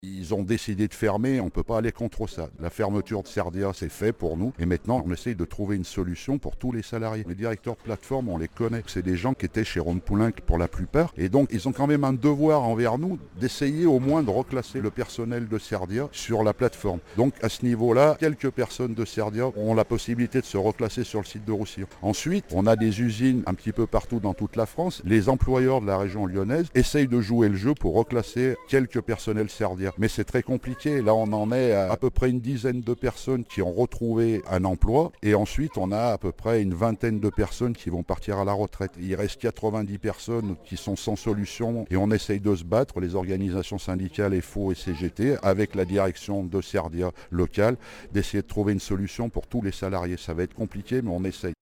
Ils ont décidé de fermer, on ne peut pas aller contre ça. La fermeture de Cerdia, c'est fait pour nous. Et maintenant, on essaye de trouver une solution pour tous les salariés. Les directeurs de plateforme, on les connaît. C'est des gens qui étaient chez Ron Poulenc pour la plupart. Et donc, ils ont quand même un devoir envers nous d'essayer au moins de reclasser le personnel de Cerdia sur la plateforme. Donc, à ce niveau-là, quelques personnes de Cerdia ont la possibilité de se reclasser sur le site de Roussillon. Ensuite, on a des usines un petit peu partout dans toute la France. Les employeurs de la région lyonnaise essayent de jouer le jeu pour reclasser quelques personnels Cerdia. Mais c'est très compliqué. Là, on en est à peu près une dizaine de personnes qui ont retrouvé un emploi. Et ensuite, on a à peu près une vingtaine de personnes qui vont partir à la retraite. Il reste 90 personnes qui sont sans solution. Et on essaye de se battre, les organisations syndicales FO et CGT, avec la direction de Cerdia locale, d'essayer de trouver une solution pour tous les salariés. Ça va être compliqué, mais on essaye.